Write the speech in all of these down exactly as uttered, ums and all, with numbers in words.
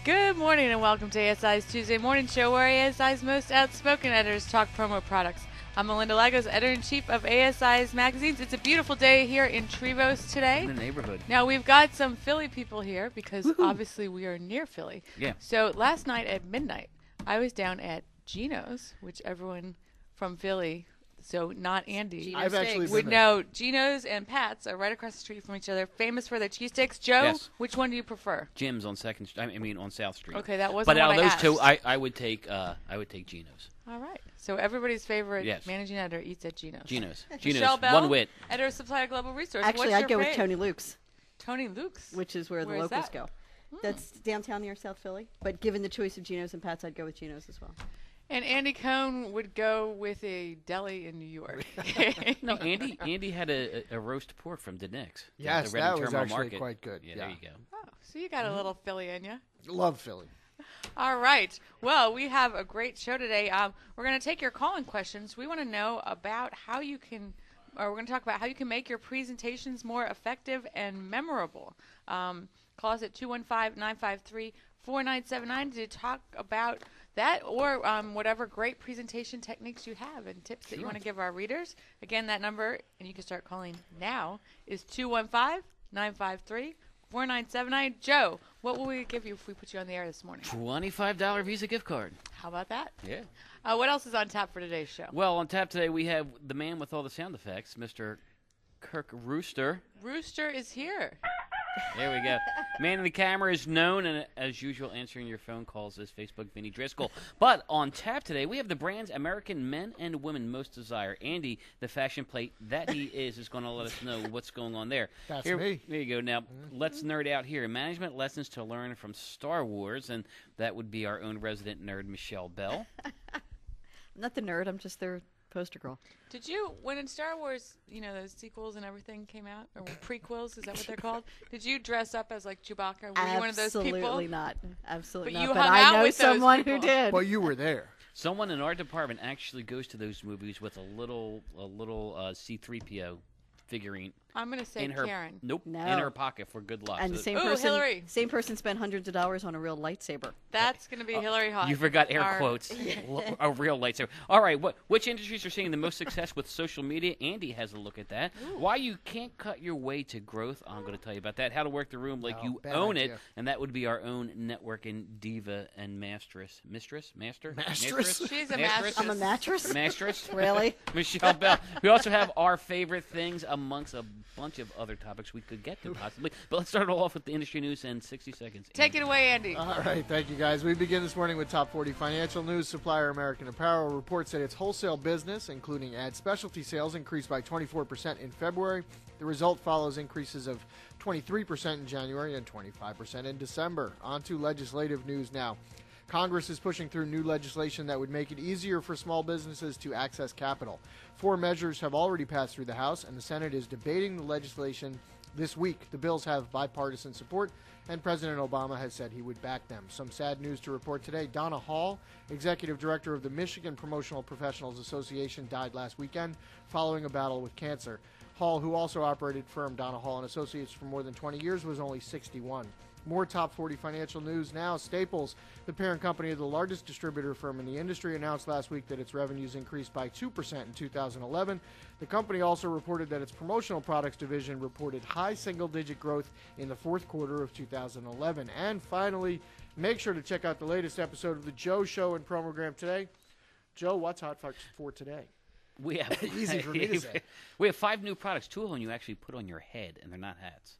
Good morning and welcome to A S I's Tuesday Morning Show, where A S I's most outspoken editors talk promo products. I'm Melinda Lagos, editor-in-chief of A S I's magazines. It's a beautiful day here in Trevose today. In the neighborhood. Now, we've got some Philly people here because Woo-hoo. obviously we are near Philly. Yeah. So last night at midnight, I was down at Gino's, which everyone from Philly, so not Andy, Gino's I've actually would been know. Gino's and Pat's are right across the street from each other, famous for their cheesesteaks. Joe, Yes. which one do you prefer? Jim's on Second. St- I mean, on South Street. Okay, that wasn't But out what of I those two, asked. I, I would take uh, I would take Gino's. All right. So everybody's favorite Yes. managing editor eats at Gino's. Gino's. Michelle Gino's. Bell, One wit. editor of Supply Global Resource. Actually, What's I'd your go with fave? Tony Luke's, Tony Luke's. which is where, Where the is locals that? go. Hmm. That's downtown near South Philly. But given the choice of Gino's and Pat's, I'd go with Gino's as well. And Andy Cohn would go with a deli in New York. No, Andy Andy had a, a, a roast pork from Dinex. Yes, the Reading that was Terminal actually Market. quite good. Yeah, Yeah. there you go. Oh, so you got a little Philly in you. Love Philly. All right. Well, we have a great show today. Um, we're going to take your call-in questions. We want to know about how you can, or we're going to talk about how you can make your presentations more effective and memorable. Um, call us at two one five, nine five three, four nine seven nine to talk about that or um, whatever great presentation techniques you have and tips that you want to give our readers. Again, that number, and you can start calling now, is two one five, nine five three, four nine seven nine. Joe, what will we give you if we put you on the air this morning? Twenty-five dollar Visa gift card. How about that? Yeah. Uh, what else is on tap for today's show? Well, on tap today we have the man with all the sound effects, Mister Kirk Rooster. Rooster is here. There we go. Man in the camera is known, and as usual, answering your phone calls is Facebook Vinny Driscoll. But on tap today, we have the brands American men and women most desire. Andy, the fashion plate that he is, is going to let us know what's going on there. That's here, me. There you go. Now, let's nerd out here. Management lessons to learn from Star Wars, and that would be our own resident nerd, Michelle Bell. I'm not the nerd. I'm just their poster girl. Did you, when in Star Wars, you know, those sequels and everything came out, or prequels, is that what they're called? Did you dress up as, like, Chewbacca? Were you one of those people? Absolutely not. Absolutely But not. you but hung I out know with those someone who people. did. But you were there. Someone in our department actually goes to those movies with a little, a little uh, C three P O figurine I'm going to say in her. Karen. Nope. No. In her pocket for good luck. and the So- same Ooh, person, Hillary. same person spent hundreds of dollars on a real lightsaber. That's going to be Hillary Hawk. You forgot air Our- quotes. L- a real lightsaber. All right, what which industries are seeing the most success with social media? Andy has a look at that. Why you can't cut your way to growth? I'm going to tell you about that. How to work the room like Oh, you bad own it, idea. and that would be our own networking diva and mistress, mistress, master, Mastress? She's a Mastress? mastress. I'm a mattress? Mistress. Really? Michelle Bell. We also have our favorite things amongst a bunch of other topics we could get to possibly. But let's start it off with the industry news in sixty seconds. Take it away, Andy. All right, thank you, guys. We begin this morning with top forty financial news. Supplier American Apparel reports that its wholesale business, including ad specialty sales, increased by twenty-four percent in February. The result follows increases of twenty-three percent in January and twenty-five percent in December. On to legislative news now. Congress is pushing through new legislation that would make it easier for small businesses to access capital. Four measures have already passed through the House, and the Senate is debating the legislation this week. The bills have bipartisan support, and President Obama has said he would back them. Some sad news to report today. Donna Hall, executive director of the Michigan Promotional Professionals Association, died last weekend following a battle with cancer. Hall, who also operated firm Donna Hall and Associates for more than twenty years, was only sixty-one. More top forty financial news now. Staples, the parent company of the largest distributor firm in the industry, announced last week that its revenues increased by two percent in two thousand eleven. The company also reported that its promotional products division reported high single-digit growth in the fourth quarter of two thousand eleven. And finally, make sure to check out the latest episode of The Joe Show and Promogram today. Joe, what's hot for today? We have Easy for me to say. We have five new products. Two of them you actually put on your head, and they're not hats.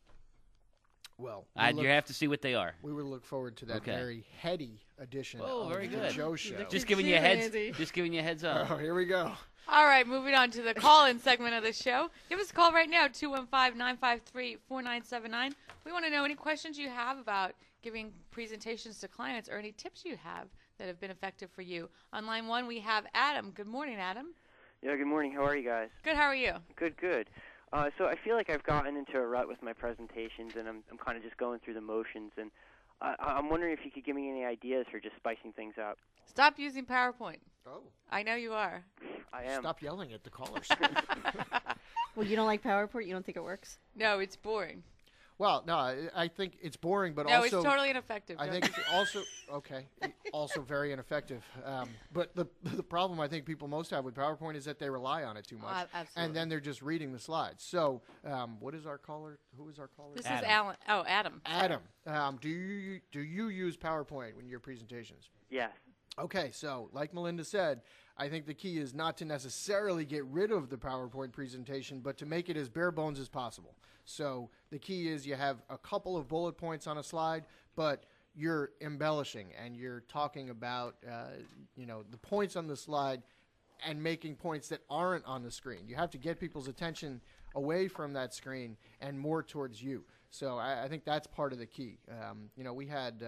Well, I, we, look, you have to see what they are. we would look forward to that Okay. very heady edition Oh, of very The good. Joe Show. Just giving you a cute, heads. Andy. Just giving you a heads up. Oh, here we go. All right, moving on to the call-in segment of the show. Give us a call right now, two one five, nine five three, four nine seven nine. We want to know any questions you have about giving presentations to clients or any tips you have that have been effective for you. On line one, we have Adam. Good morning, Adam. Yeah, good morning. How are you guys? Good, how are you? Good, good. Uh, so I feel like I've gotten into a rut with my presentations, and I'm I'm kind of just going through the motions. And I I'm wondering if you could give me any ideas for just spicing things up. Stop using PowerPoint. Oh, I know you are. I am. stop yelling at the callers. Well, you don't like PowerPoint? You don't think it works? No, it's boring. Well, no, I, I think it's boring, but No, also it's totally ineffective. I Joe. think it's also okay, also very ineffective. Um, but the the problem I think people most have with PowerPoint is that they rely on it too much, Uh, absolutely. and then they're just reading the slides. So, um, what is our caller? Who is our caller? This Adam. is Alan. Oh, Adam. Adam. Um, do you do you use PowerPoint when your presentations? Yes. Okay, so like Melinda said, I think the key is not to necessarily get rid of the PowerPoint presentation, but to make it as bare bones as possible. So the key is you have a couple of bullet points on a slide, but you're embellishing and you're talking about, uh, you know, the points on the slide and making points that aren't on the screen. You have to get people's attention away from that screen and more towards you. So I, I think that's part of the key. Um, you know, we had,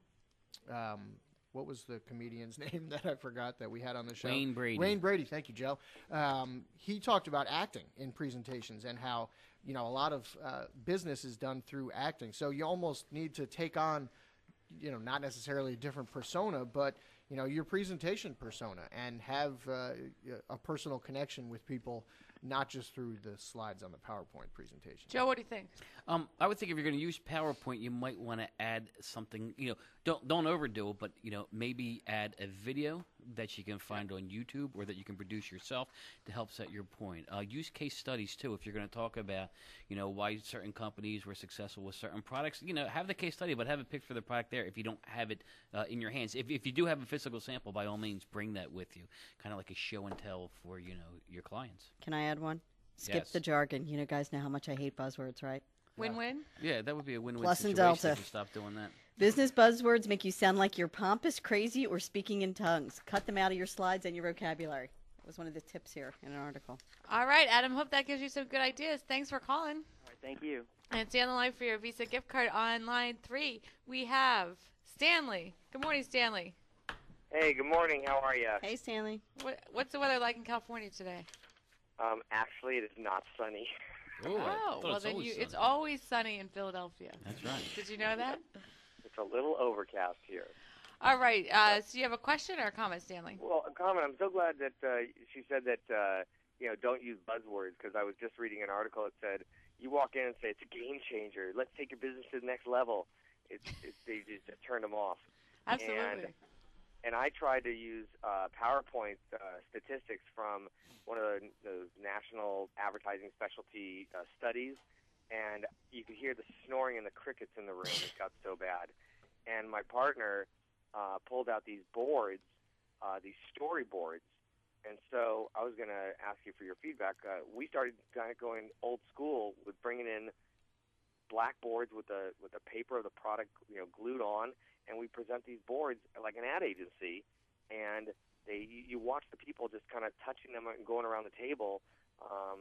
uh, um, what was the comedian's name that I forgot that we had on the show? Wayne Brady. Wayne Brady, thank you, Joe. Um, he talked about acting in presentations and how, you know, a lot of uh, business is done through acting. So you almost need to take on, you know, not necessarily a different persona, but, you know, your presentation persona and have uh, a personal connection with people, not just through the slides on the PowerPoint presentation. Joe, what do you think? Um, I would think if you're going to use PowerPoint, you might want to add something. You know, don't don't overdo it, but you know, maybe add a video that you can find on YouTube or that you can produce yourself to help set your point. Uh, use case studies too if you're going to talk about, you know, why certain companies were successful with certain products. You know, have the case study, but have a picture of the product there. If you don't have it uh, in your hands, if if you do have a physical sample, by all means, bring that with you. Kind of like a show and tell for you know your clients. Can I add one? Skip Yes. the jargon. You know, guys know how much I hate buzzwords, right? Win-win. Yeah, that would be a win-win Plus and situation delta. if you stop doing that. Business buzzwords make you sound like you're pompous, crazy, or speaking in tongues. Cut them out of your slides and your vocabulary. That was one of the tips here in an article. All right, Adam. Hope that gives you some good ideas. Thanks for calling. All right, thank you. And stay on the line for your Visa gift card on line three. We have Stanley. Good morning, Stanley. Hey, good morning. How are you? Hey, Stanley. What, what's the weather like in California today? Um, actually, it is not sunny. Ooh, I Oh, thought well it's then always you, sunny. it's always sunny in Philadelphia. That's right. Did you know that? It's a little overcast here. All right. Uh, so you have a question or a comment, Stanley? Well, a comment. I'm so glad that uh, she said that uh, you know don't use buzzwords because I was just reading an article that said you walk in and say it's a game changer. Let's take your business to the next level. It's it, they just turned them off. Absolutely. And, and I tried to use uh, PowerPoint uh, statistics from one of the, those national advertising specialty uh, studies, and you could hear the snoring and the crickets in the room. It got so bad. And my partner uh, pulled out these boards, uh, these storyboards, and so I was going to ask you for your feedback. Uh, we started kind of going old school with bringing in blackboards with the with the paper of the product, you know, glued on, and we present these boards like an ad agency, and they you, you watch the people just kind of touching them and going around the table, um,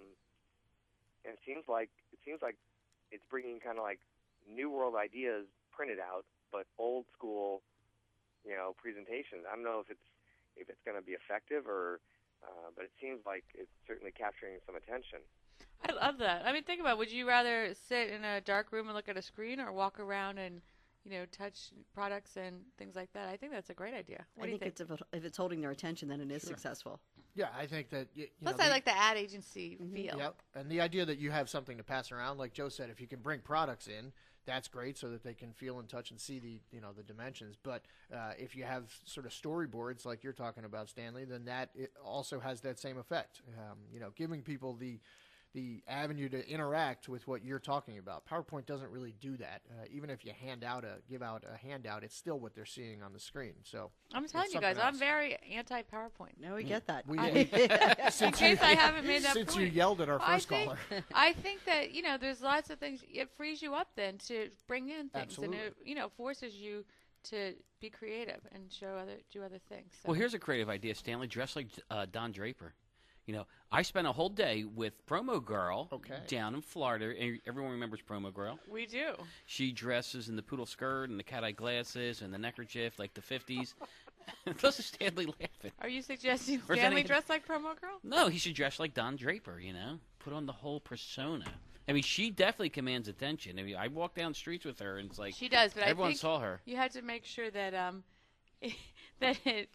and it seems like it seems like it's bringing kind of like new world ideas printed out, but old school, you know, presentations. I don't know if it's if it's going to be effective or, uh, but it seems like it's certainly capturing some attention. I love that. I mean, think about it. Would you rather sit in a dark room and look at a screen or walk around and, you know, touch products and things like that? I think that's a great idea. What I do you think, think? it's if, it, if it's holding their attention, then it is successful. Yeah, I think that. You, you Plus, know, I the- like the ad agency feel. Yep, and the idea that you have something to pass around, like Joe said, if you can bring products in, that's great, so that they can feel and touch and see the you know the dimensions. But uh, if you have sort of storyboards like you're talking about, Stanley, then that it also has that same effect. Um, you know, giving people the the avenue to interact with what you're talking about. PowerPoint doesn't really do that. Uh, even if you hand out a give out a handout, it's still what they're seeing on the screen. So I'm telling it's you guys, something I'm else. very anti-PowerPoint. No, we get that. We, I- since In case you, I haven't made that since point. you yelled at our I first think, caller. I think that, you know, there's lots of things. It frees you up then to bring in things. Absolutely. And it, you know, forces you to be creative and show other, do other things. So. Well, here's a creative idea, Stanley. Dress like uh, Don Draper. You know, I spent a whole day with Promo Girl Okay. down in Florida. and Everyone remembers Promo Girl. We do. She dresses in the poodle skirt and the cat-eye glasses and the neckerchief like the fifties. Doesn't Stanley laughing? Are you suggesting Or is Stanley any- dress like Promo Girl? No, he should dress like Don Draper, you know? Put on the whole persona. I mean, she definitely commands attention. I mean, I walk down streets with her, and it's like She does, but I everyone think saw her. you had to make sure that um, that it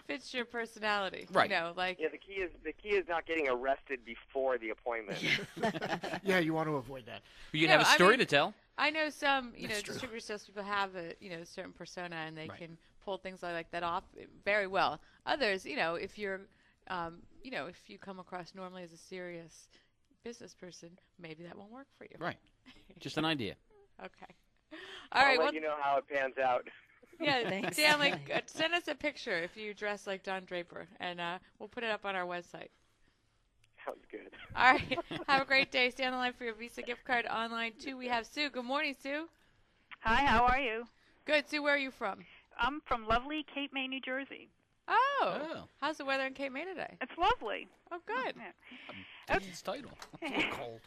fits your personality. Right. You know, like Yeah, the key is the key is not getting arrested before the appointment. Yeah, you want to avoid that. You can No, have a I story mean- to tell. I know some, you know, That's true. distributor salespeople have a, you know, certain persona and they Right. can pull things like that off very well. Others, you know, if you're, um, you know, if you come across normally as a serious business person, maybe that won't work for you. Right. Just an idea. Okay. All I'll right. let Well, you know how it pans out. yeah, Thanks. Stanley, uh, send us a picture if you dress like Don Draper, and uh, we'll put it up on our website. Sounds good. All right. Have a great day. Stay on the line for your Visa gift card online, too. We have Sue. Good morning, Sue. Hi, how are you? Good. Sue, where are you from? I'm from lovely Cape May, New Jersey. Oh. Oh. How's the weather in Cape May today? It's lovely. Oh, good. Yeah. That's its title. Cold.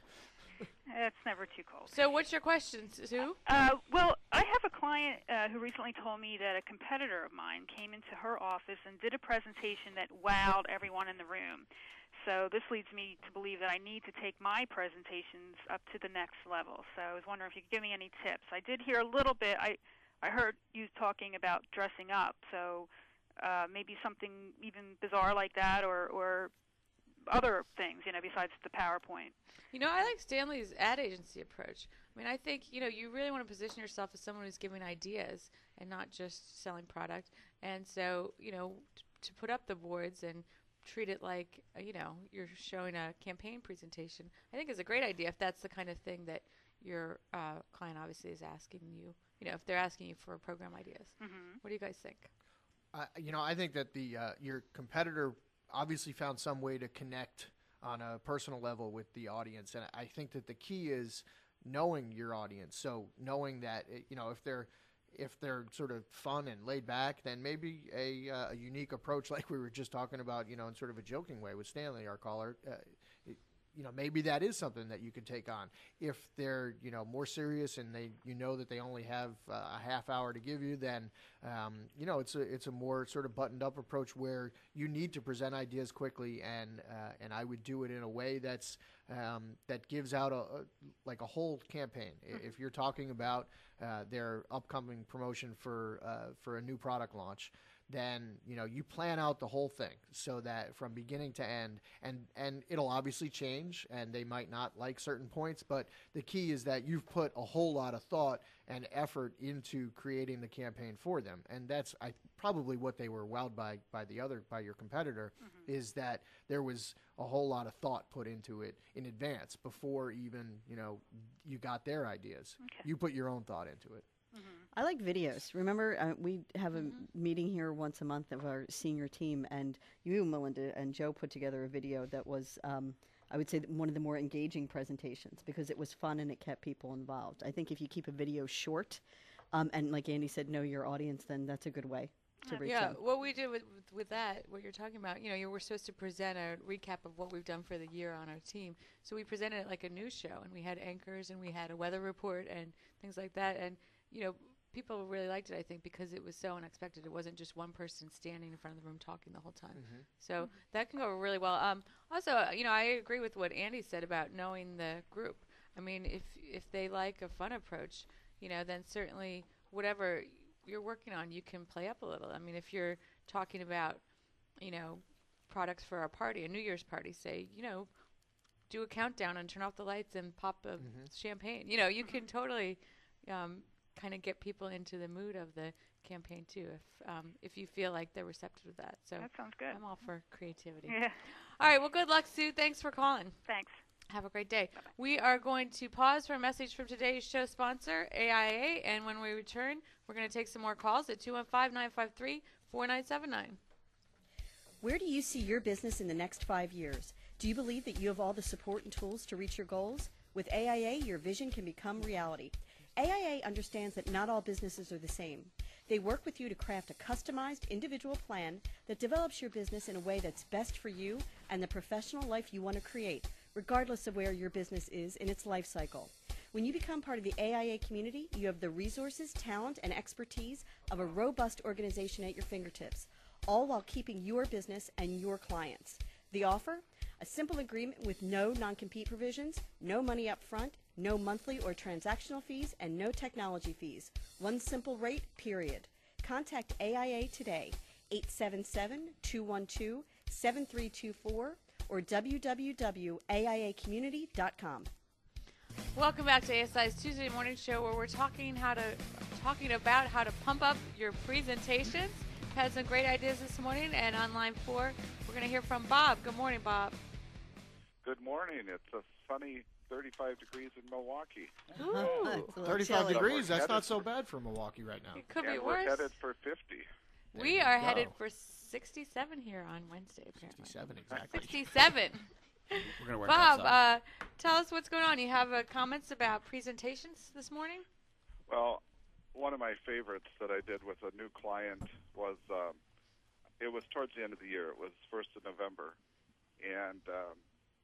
It's never too cold. So what's your question, Sue? Uh, well, I have a client uh, who recently told me that a competitor of mine came into her office and did a presentation that wowed everyone in the room. So this leads me to believe that I need to take my presentations up to the next level. So I was wondering if you could give me any tips. I did hear a little bit. I, I heard you talking about dressing up. So uh, maybe something even bizarre like that, or, or other things, you know, besides the PowerPoint. You know, I like Stanley's ad agency approach. I mean, I think, you know, you really want to position yourself as someone who's giving ideas and not just selling product. And so, you know, t- to put up the boards and treat it like, uh, you know, you're showing a campaign presentation, I think is a great idea if that's the kind of thing that your uh, client obviously is asking you, you know, if they're asking you for program ideas. Mm-hmm. What do you guys think? Uh, you know, I think that the uh, your competitor obviously found some way to connect on a personal level with the audience, and I think that the key is knowing your audience. So knowing that, uh, you know, if they're if they're sort of fun and laid back, then maybe a, uh, a unique approach, like we were just talking about, you know, in sort of a joking way with Stanley, our caller. Uh, it, you know, maybe that is something that you could take on. If they're, you know, more serious and they, you know, that they only have uh, a half hour to give you, then, um, you know, it's a it's a more sort of buttoned up approach where you need to present ideas quickly, and uh, and I would do it in a way that's um, that gives out a, a like a whole campaign. Mm-hmm. If you're talking about uh, their upcoming promotion for uh, for a new product launch, then you know you plan out the whole thing so that from beginning to end, and and it'll obviously change, and they might not like certain points, but the key is that you've put a whole lot of thought and effort into creating the campaign for them, and that's I probably what they were wowed by by the other by your competitor, mm-hmm. is that there was a whole lot of thought put into it in advance before even you know you got their ideas. Okay. You put your own thought into it. I like videos. Remember, uh, we have a Mm-hmm. meeting here once a month of our senior team, and you, Melinda, and Joe put together a video that was, um, I would say, one of the more engaging presentations because it was fun and it kept people involved. I think if you keep a video short, um, and like Andy said, know your audience, then that's a good way to reach Yeah, them. what we did with, with with that, what you're talking about, you know, you were supposed to present a recap of what we've done for the year on our team. So we presented it like a news show, and we had anchors, and we had a weather report, and things like that. And you know, people really liked it, I think, because it was so unexpected. It wasn't just one person standing in front of the room talking the whole time. Mm-hmm. So mm-hmm. that can go really well. Um, also, uh, you know, I agree with what Andy said about knowing the group. I mean, if if they like a fun approach, you know, then certainly whatever you're working on, you can play up a little. I mean, if you're talking about, you know, products for a party, a New Year's party, say, you know, do a countdown and turn off the lights and pop a mm-hmm. champagne. You know, you can totally um, kind of get people into the mood of the campaign too, if um, if you feel like they're receptive to that. So that sounds good. I'm all for creativity. Yeah. All right. Well, good luck, Sue. Thanks for calling. Thanks. Have a great day. Bye-bye. We are going to pause for a message from today's show sponsor, A I A, and when we return, we're going to take some more calls at two one five, nine five three, four nine seven nine. Where do you see your business in the next five years? Do you believe that you have all the support and tools to reach your goals? With A I A, your vision can become reality. A I A understands that not all businesses are the same. They work with you to craft a customized individual plan that develops your business in a way that's best for you and the professional life you want to create, regardless of where your business is in its life cycle. When you become part of the A I A community, you have the resources, talent, and expertise of a robust organization at your fingertips, all while keeping your business and your clients. The offer? A simple agreement with no non-compete provisions, no money up front, no monthly or transactional fees, and no technology fees. One simple rate, period. Contact A I A today, eight seven seven, two one two, seven three two four or w w w dot a i a community dot com. Welcome back to A S I's Tuesday Morning Show, where we're talking how to talking about how to pump up your presentations. Had some great ideas this morning, and on line four, we're going to hear from Bob. Good morning, Bob. Good morning. It's a sunny thirty-five degrees in Milwaukee. Ooh. thirty-five chilly. degrees, that's Headed not so for- bad for Milwaukee right now. It could and be we're worse. headed for fifty. There We you are go. headed for sixty-seven here on Wednesday, apparently. sixty-seven, exactly. sixty-seven. We're gonna work Bob, outside. uh, tell us what's going on. You have uh, comments about presentations this morning? Well, one of my favorites that I did with a new client was, um, it was towards the end of the year. It was first of November. And um,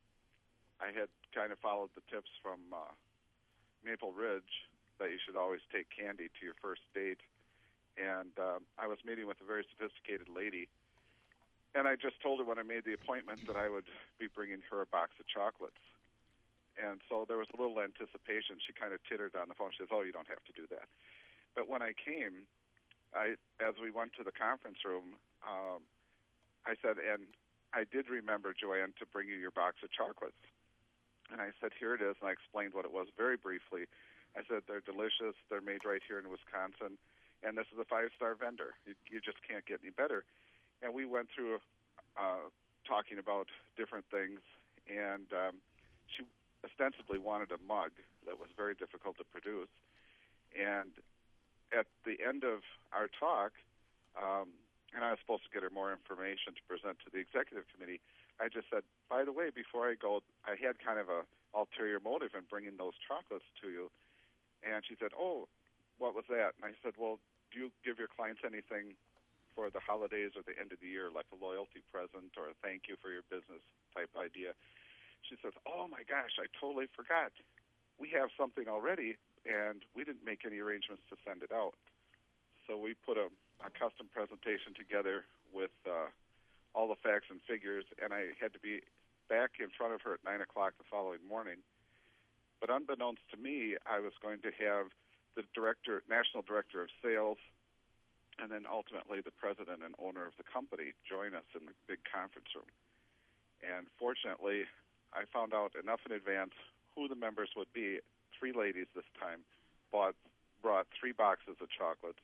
I had kind of followed the tips from uh, Maple Ridge that you should always take candy to your first date. And um, I was meeting with a very sophisticated lady. And I just told her when I made the appointment that I would be bringing her a box of chocolates. And so there was a little anticipation. She kind of tittered on the phone. She says, "Oh, you don't have to do that." But when I came, I, as we went to the conference room, um, I said, "And I did remember, Joanne, to bring you your box of chocolates." And I said, "Here it is." And I explained what it was very briefly. I said, "They're delicious. They're made right here in Wisconsin. And this is a five-star vendor. You, you just can't get any better." And we went through uh, talking about different things, and um, she ostensibly wanted a mug that was very difficult to produce. And at the end of our talk, um, and I was supposed to get her more information to present to the executive committee, I just said, "By the way, before I go, I had kind of a ulterior motive in bringing those chocolates to you." And she said, "Oh, what was that?" And I said, "Well, do you give your clients anything for the holidays or the end of the year, like a loyalty present or a thank you for your business type idea?" She says, "Oh my gosh, I totally forgot. We have something already, and we didn't make any arrangements to send it out." So we put a, a custom presentation together with uh, all the facts and figures, and I had to be back in front of her at nine o'clock the following morning. But unbeknownst to me, I was going to have the director, national director of sales, and then ultimately the president and owner of the company join us in the big conference room. And fortunately, I found out enough in advance who the members would be. Three ladies this time bought brought three boxes of chocolates,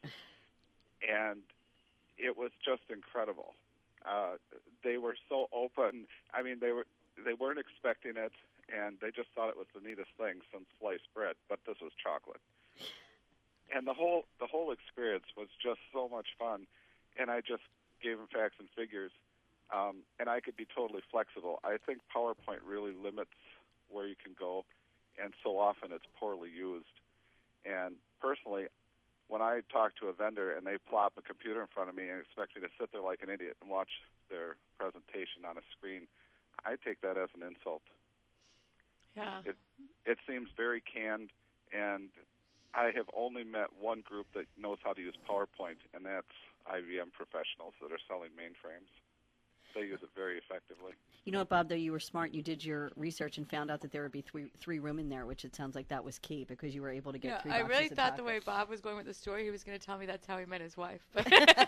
and it was just incredible. Uh, they were so open. I mean, they were they weren't expecting it, and they just thought it was the neatest thing since sliced bread. But this was chocolate. And the whole the whole experience was just so much fun, and I just gave them facts and figures, um, and I could be totally flexible. I think PowerPoint really limits where you can go, and so often it's poorly used. And personally, when I talk to a vendor and they plop a computer in front of me and expect me to sit there like an idiot and watch their presentation on a screen, I take that as an insult. Yeah. It it seems very canned, and I have only met one group that knows how to use PowerPoint, and that's I B M professionals that are selling mainframes. They use it very effectively. You know what, Bob, though, you were smart. You did your research and found out that there would be three three room in there, which it sounds like that was key because you were able to get Yeah, three I boxes really of thought the chocolate. way Bob was going with the story, he was going to tell me that's how he met his wife. But,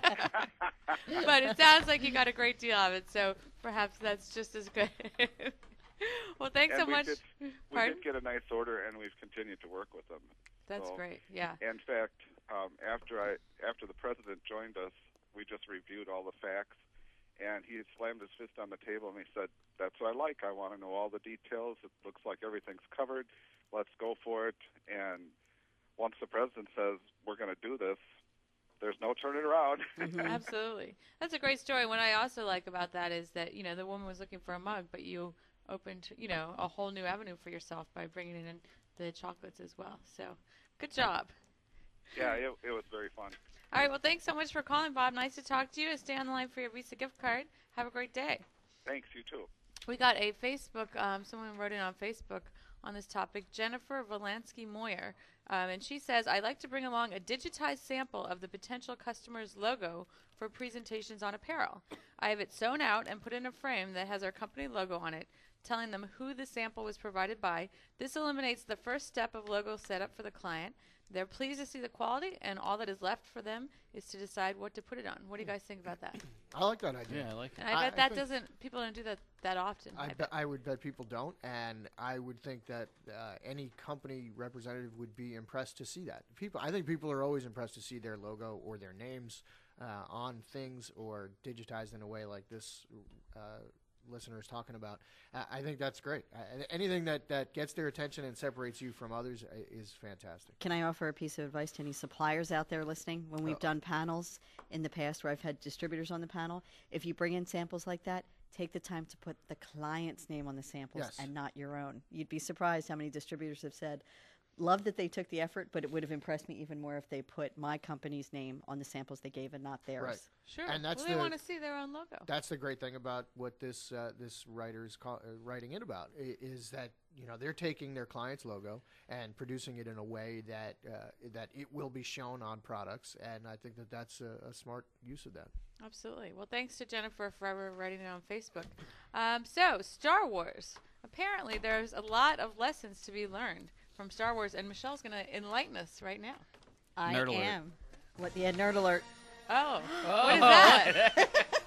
but it sounds like you got a great deal of it, so perhaps that's just as good. Well, thanks And so we much. Did, we Pardon? did get a nice order, and we've continued to work with them. That's So, great. Yeah. In fact, um, after I after the president joined us, we just reviewed all the facts, and he slammed his fist on the table and he said, "That's what I like. I want to know all the details. It looks like everything's covered. Let's go for it." And once the president says we're going to do this, there's no turning around. Absolutely. That's a great story. What I also like about that is that, you know, the woman was looking for a mug, but you opened, you know, a whole new avenue for yourself by bringing in the chocolates as well. So good job. Yeah, it, it was very fun. All right. Well, thanks so much for calling, Bob. Nice to talk to you. Stay on the line for your Visa gift card. Have a great day. Thanks, you too. We got a Facebook, um, someone wrote in on Facebook on this topic, Jennifer Volansky Moyer, um, and she says, "I'd like to bring along a digitized sample of the potential customer's logo for presentations on apparel. I have it sewn out and put in a frame that has our company logo on it, telling them who the sample was provided by. This eliminates the first step of logo setup for the client. They're pleased to see the quality, and all that is left for them is to decide what to put it on. What do you guys think about that? I like that idea. Yeah, I like And it. I I- bet I that think- doesn't, people don't do that that often. I, I bet. bet. I would bet people don't, and I would think that uh, any company representative would be impressed to see that. People, I think people are always impressed to see their logo or their names uh, on things or digitized in a way like this uh, listener is talking about. Uh, I think that's great. Uh, anything that, that gets their attention and separates you from others uh, is fantastic. Can I offer a piece of advice to any suppliers out there listening? When we've Uh-oh. done panels in the past where I've had distributors on the panel, if you bring in samples like that, take the time to put the client's name on the samples Yes. and not your own. You'd be surprised how many distributors have said, love that they took the effort, but it would have impressed me even more if they put my company's name on the samples they gave and not theirs. Right. Sure. And that's well, they the- want to see their own logo. That's the great thing about what this uh, this writer is call, uh, writing in about i- is that you know they're taking their client's logo and producing it in a way that uh, that it will be shown on products, and I think that that's a, a smart use of that. Absolutely. Well, thanks to Jennifer for writing it on Facebook. Um, so, Star Wars. Apparently, there's a lot of lessons to be learned from Star Wars, and Michelle's going to enlighten us right now. I Nerd alert. am. What the nerd alert? Oh, Oh. what is that?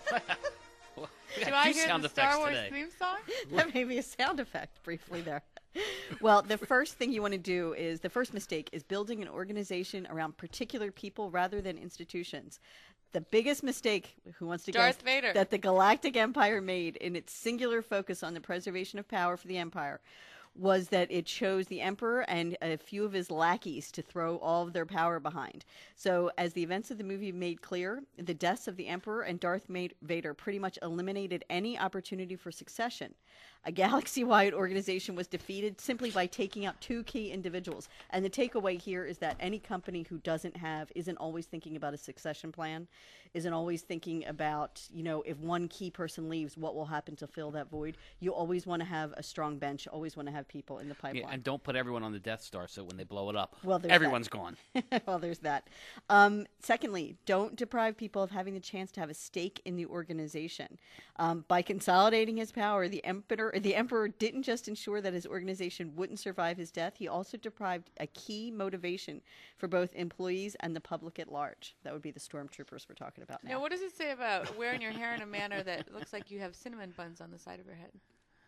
We Do got I two hear sound the Star effects Wars today. theme song? That may be a sound effect briefly there. Well, the first thing you want to do is the first mistake is building an organization around particular people rather than institutions. The biggest mistake, who wants to Darth guess, Vader. that the Galactic Empire made in its singular focus on the preservation of power for the Empire was that it chose the Emperor and a few of his lackeys to throw all of their power behind. So, as the events of the movie made clear, the deaths of the Emperor and Darth Ma- Vader pretty much eliminated any opportunity for succession. A galaxy-wide organization was defeated simply by taking out two key individuals. And the takeaway here is that any company who doesn't have, isn't always thinking about a succession plan, isn't always thinking about, you know, if one key person leaves, what will happen to fill that void. You always want to have a strong bench, always want to have people in the pipeline. Yeah, and don't put everyone on the Death Star so when they blow it up, Well, there's everyone's gone. well, there's that. Um, secondly, don't deprive people of having the chance to have a stake in the organization. Um, by consolidating his power, the emperor, the emperor didn't just ensure that his organization wouldn't survive his death, he also deprived a key motivation for both employees and the public at large. That would be the stormtroopers we're talking about now. Now, what does it say about wearing your hair in a manner that looks like you have cinnamon buns on the side of your head?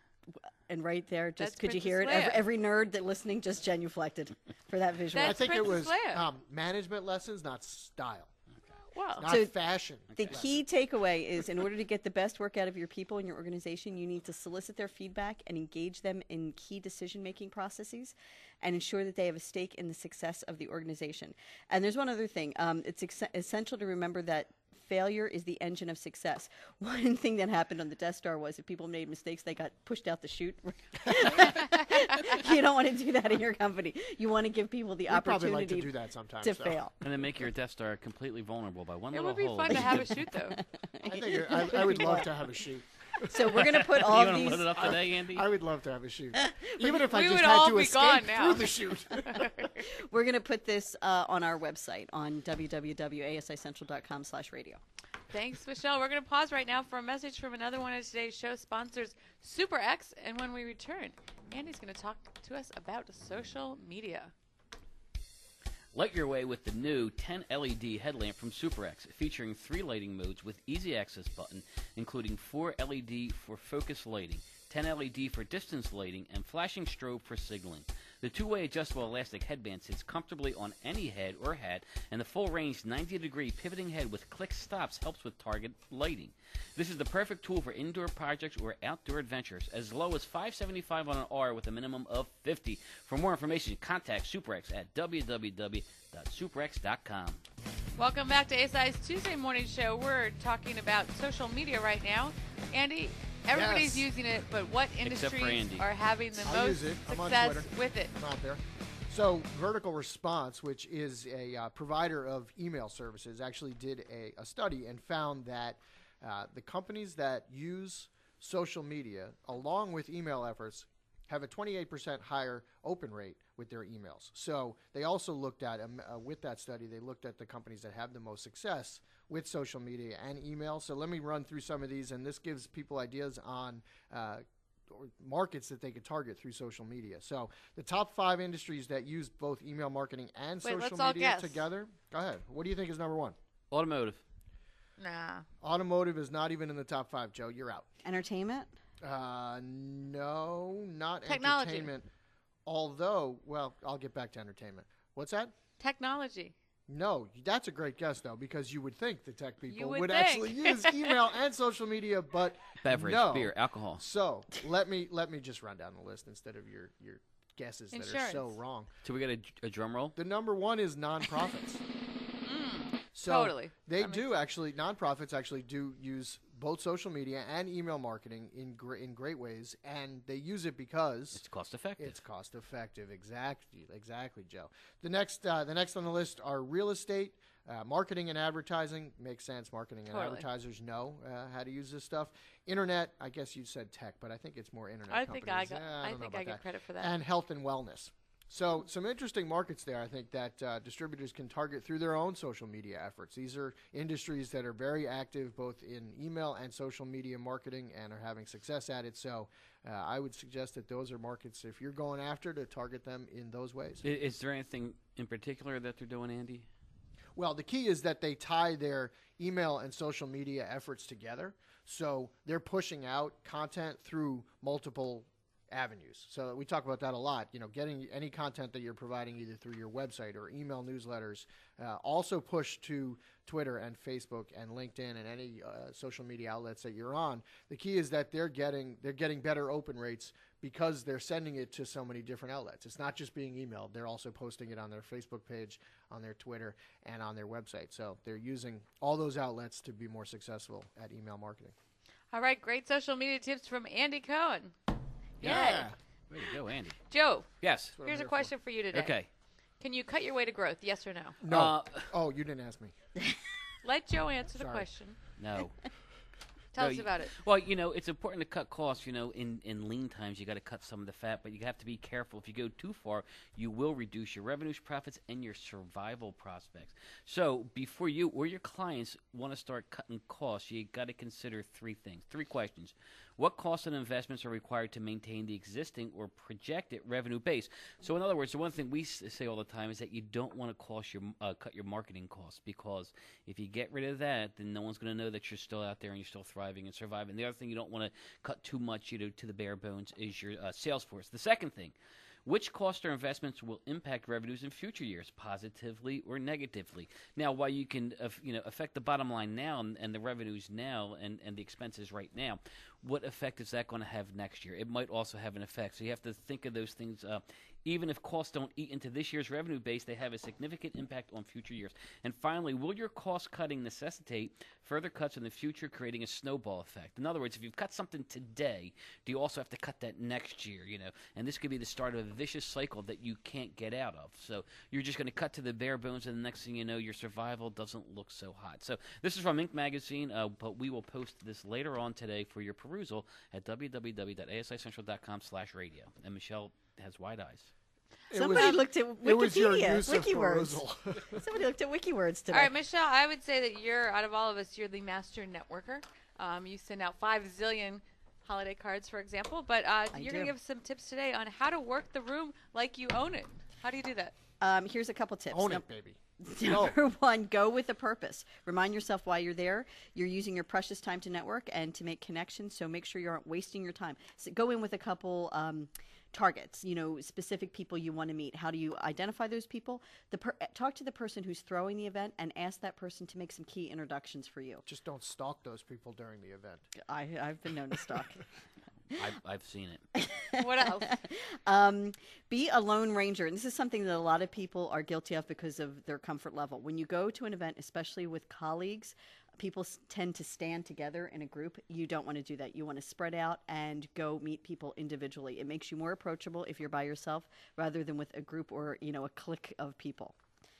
And right there, just That's could you Princess hear it? Leia. Every, every nerd that listening just genuflected for that visual. That's I think Princess it was Leia. um, management lessons, not style, Well, not So fashion. The lessons. key takeaway is in order to get the best work out of your people in your organization, you need to solicit their feedback and engage them in key decision-making processes and ensure that they have a stake in the success of the organization. And there's one other thing. Um, it's ex- essential to remember that failure is the engine of success. One thing that happened on the Death Star was if people made mistakes, they got pushed out the chute. You don't want to do that in your company. You want to give people the We probably opportunity like to do that sometimes. to though. fail. And then make your Death Star completely vulnerable by one it little would be hole. fun to have a shoot, though. I think it- I, I would love to have a shoot. So we're going to put you all want of to these. load it up today, Andy? I would love to have a shoot, even if I We just would had all to be escape gone now. through the shoot. We're going to put this uh, on our website on w w w dot a s i central dot com slash radio. Thanks, Michelle. We're going to pause right now for a message from another one of today's show sponsors, SuperX. And when we return, Andy's going to talk to us about social media. Light your way with the new ten L E D headlamp from SuperX, featuring three lighting modes with easy access button, including four L E D for focus lighting, ten L E D for distance lighting, and flashing strobe for signaling. The two-way adjustable elastic headband sits comfortably on any head or hat, and the full-range ninety degree pivoting head with click stops helps with target lighting. This is the perfect tool for indoor projects or outdoor adventures, as low as five seventy-five on an R with a minimum of fifty. For more information, contact SuperX at w w w dot super x dot com. Welcome back to A S I's Tuesday morning show. We're talking about social media right now. Andy, everybody's Yes. using it, but what Except for industries Andy. are having the I most use it. I'm on success Twitter. with it? I'm out there. So, Vertical Response, which is a uh, provider of email services, actually did a, a study and found that uh, the companies that use social media, along with email efforts, have a twenty-eight percent higher open rate with their emails. So they also looked at, um, uh, with that study, they looked at the companies that have the most success with social media and email. So let me run through some of these, and this gives people ideas on uh, or markets that they could target through social media. So the top five industries that use both email marketing and Wait, social let's all media guess. together. Go ahead. What do you think is number one? Automotive. Nah. Automotive is not even in the top five. Joe, you're out. Entertainment? Uh, no, not Technology. entertainment. Although, well, I'll get back to entertainment. What's that? Technology. No, that's a great guess, though, because you would think the tech people would would think. actually use email and social media, but Beverage, no. beer, alcohol. So let me let me just run down the list instead of your, your guesses that are so Insurance. wrong. So we got a, a drum roll? The number one is nonprofits. So Totally. They That do makes actually, nonprofits actually do use both social media and email marketing in gr- in great ways, and they use it because It's cost effective. it's cost effective. Exactly, exactly, Joe. The next, uh, the next on the list are real estate, uh, marketing and advertising. Makes sense. Marketing and Totally. advertisers know uh, how to use this stuff. Internet. I guess you said tech, but I think it's more internet. I think I companies. got. Eh, I, don't know think I about get that. credit for that. And health and wellness. So some interesting markets there, I think, that uh, distributors can target through their own social media efforts. These are industries that are very active both in email and social media marketing and are having success at it. So uh, I would suggest that those are markets, if you're going after, to target them in those ways. I- Is there anything in particular that they're doing, Andy? Well, the key is that they tie their email and social media efforts together. So they're pushing out content through multiple avenues. So we talk about that a lot. You know, getting any content that you're providing either through your website or email newsletters, uh, also push to Twitter and Facebook and LinkedIn and any uh, social media outlets that you're on. The key is that they're getting they're getting better open rates because they're sending it to so many different outlets. It's not just being emailed. They're also posting it on their Facebook page, on their Twitter, and on their website. So they're using all those outlets to be more successful at email marketing. All right, great social media tips from Andy Cohen. Yeah. Way to go, Andy. Joe, Yes. what I'm here's a here for. question for you today. Okay. Can you cut your way to growth? Yes or no? No. Uh, oh, you didn't ask me. Let Joe answer the Sorry. question. No. Tell No, us you- about it. Well, you know, it's important to cut costs. You know, in, in lean times, you got to cut some of the fat, but you have to be careful. If you go too far, you will reduce your revenues, profits, and your survival prospects. So, before you or your clients want to start cutting costs, you got to consider three things, three questions. What costs and investments are required to maintain the existing or projected revenue base? So, in other words, the one thing we s- say all the time is that you don't want to cost your uh, cut your marketing costs, because if you get rid of that, then no one's going to know that you're still out there and you're still thriving and surviving. The other thing you don't want to cut too much, you know, to the bare bones is your uh, sales force. The second thing, which costs or investments will impact revenues in future years, positively or negatively? Now, while you can, uh, you know, affect the bottom line now and, and the revenues now and, and the expenses right now, what effect is that going to have next year? It might also have an effect. So you have to think of those things. Uh, even if costs don't eat into this year's revenue base, they have a significant impact on future years. And finally, will your cost cutting necessitate further cuts in the future, creating a snowball effect? In other words, if you've cut something today, do you also have to cut that next year? You know, and this could be the start of a vicious cycle that you can't get out of. So you're just going to cut to the bare bones, and the next thing you know, your survival doesn't look so hot. So this is from Inc Magazine, uh, but we will post this later on today for your perusal at w w w dot a s i central dot com slash radio. And Michelle has wide eyes. It Somebody was- looked at It was your Wikipedia, use of WikiWords. perusal. Somebody looked at WikiWords today. All right, Michelle, I would say that you're, out of all of us, you're the master networker. Um, you send out five zillion holiday cards, for example, but uh, I you're do. going to give some tips today on how to work the room like you own it. How do you do that? Um, here's a couple tips. Own Num- it, baby. Number one, go with a purpose. Remind yourself why you're there. You're using your precious time to network and to make connections, so make sure you aren't wasting your time. So go in with a couple um, targets, you know, specific people you want to meet. How do you identify those people? The per- talk to the person who's throwing the event and ask that person to make some key introductions for you. Just don't stalk those people during the event. I, I've been known to stalk. I've, I've seen it. What else? Um, be a lone ranger. And this is something that a lot of people are guilty of because of their comfort level. When you go to an event, especially with colleagues, people s- tend to stand together in a group. You don't want to do that. You want to spread out and go meet people individually. It makes you more approachable if you're by yourself rather than with a group or, you know, a clique of people.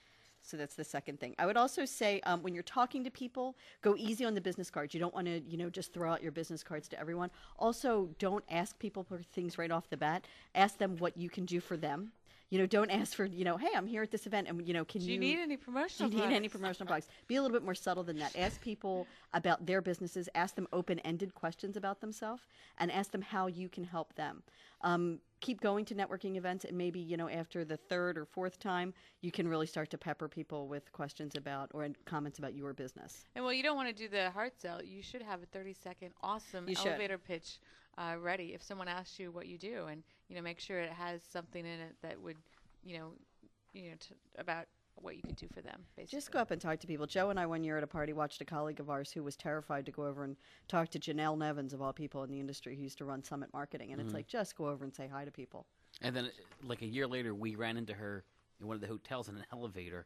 So that's the second thing. I would also say um, when you're talking to people, go easy on the business cards. You don't want to, you know, just throw out your business cards to everyone. Also, don't ask people for things right off the bat. Ask them what you can do for them. You know, don't ask for, you know, hey, I'm here at this event, and, you know, can Do you... you need any promotional Do you need any products? promotional products? Be a little bit more subtle than that. Ask people about their businesses. Ask them open-ended questions about themselves, and ask them how you can help them. Um, keep going to networking events, and maybe, you know, after the third or fourth time, you can really start to pepper people with questions about or comments about your business. And well, you don't want to do the hard sell. You should have a thirty-second awesome You should. elevator pitch uh, ready if someone asks you what you do, and you know, make sure it has something in it that would, you know, you know, t- about what you could do for them. Basically, Just go up and talk to people. Joe and I, one year at a party, watched a colleague of ours who was terrified to go over and talk to Janelle Nevins, of all people in the industry, who used to run Summit Marketing. And Mhm. it's like, just go over and say hi to people. And then, uh, like a year later, we ran into her in one of the hotels in an elevator,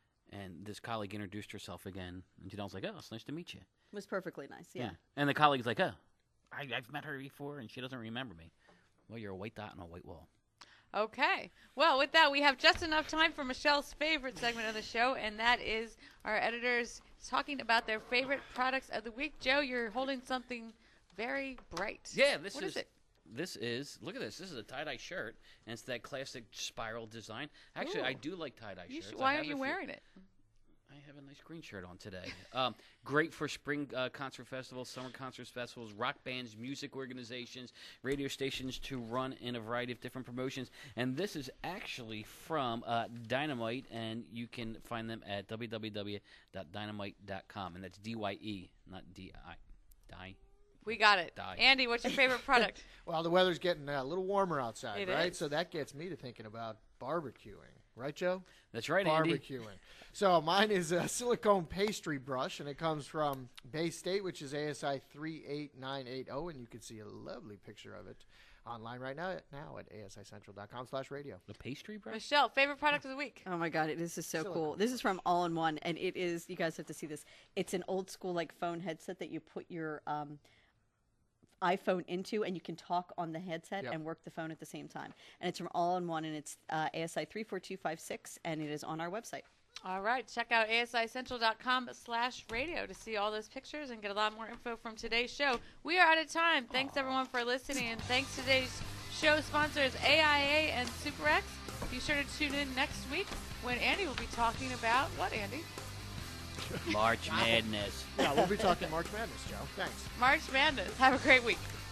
and this colleague introduced herself again, and Janelle's like, "Oh, it's nice to meet you." It was perfectly nice, yeah. And the colleague's like, "Oh, I, I've met her before, and she doesn't remember me." Well, you're a white dot on a white wall. Okay. Well, with that, we have just enough time for Michelle's favorite segment of the show, and that is our editors talking about their favorite products of the week. Joe, you're holding something very bright. Yeah, this What is, is it? This is look at this. This is a tie dye shirt, and it's that classic spiral design. Actually, Ooh. I do like tie dye You shirts. sh- I why have aren't a you few- wearing it? I have a nice green shirt on today. Um, great for spring uh, concert festivals, summer concert festivals, rock bands, music organizations, radio stations to run in a variety of different promotions. And this is actually from uh, Dynamite, and you can find them at w w w dot dynamite dot com. And that's D Y E, not D I. Die. We got it. Die. Andy, what's your favorite product? Well, the weather's getting uh, a little warmer outside, It right? is. So that gets me to thinking about barbecuing. Right, Joe? That's right, Andy. Barbecuing. So mine is a silicone pastry brush, and it comes from Bay State, which is A S I three eight nine eight zero, and you can see a lovely picture of it online right now, now at A S I central dot com slash radio. The pastry brush? Michelle, favorite product of the week? Oh my God, it, this is so Silicone. cool. This is from All in One, and it is, you guys have to see this. It's an old school like phone headset that you put your um, iPhone into, and you can talk on the headset Yep. and work the phone at the same time. And it's from All in One, and it's uh, A S I three four two five six, and it is on our website. All right. Check out A S I central dot com slash radio to see all those pictures and get a lot more info from today's show. We are out of time. Thanks, everyone, for listening. And thanks to today's show sponsors, A I A and SuperX. Be sure to tune in next week when Andy will be talking about what, Andy? March Madness. Yeah, we'll be talking March Madness, Joe. Thanks. March Madness. Have a great week.